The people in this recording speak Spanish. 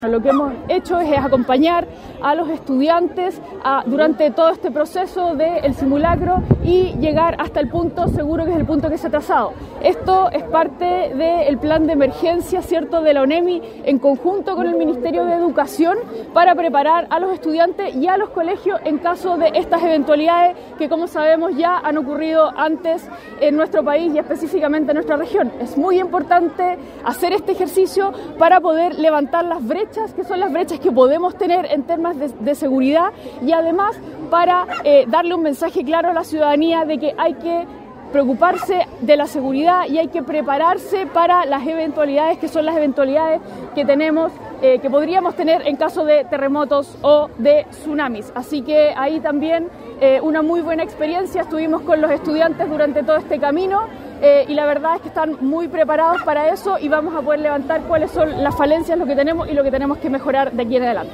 Lo que hemos hecho es acompañar a los estudiantes durante todo este proceso del simulacro y llegar hasta el punto seguro, que es el punto que se ha trazado. Esto es parte del plan de emergencia, ¿cierto?, de la ONEMI en conjunto con el Ministerio de Educación para preparar a los estudiantes y a los colegios en caso de estas eventualidades que, como sabemos, ya han ocurrido antes en nuestro país y específicamente en nuestra región. Es muy importante hacer este ejercicio para poder levantar las brechas, que son las brechas que podemos tener en temas de seguridad, y además para darle un mensaje claro a la ciudadanía de que hay que preocuparse de la seguridad y hay que prepararse para las eventualidades, que son las eventualidades que tenemos, que podríamos tener en caso de terremotos o de tsunamis. Así que ahí también una muy buena experiencia. Estuvimos con los estudiantes durante todo este camino y la verdad es que están muy preparados para eso y vamos a poder levantar cuáles son las falencias, lo que tenemos y lo que tenemos que mejorar de aquí en adelante.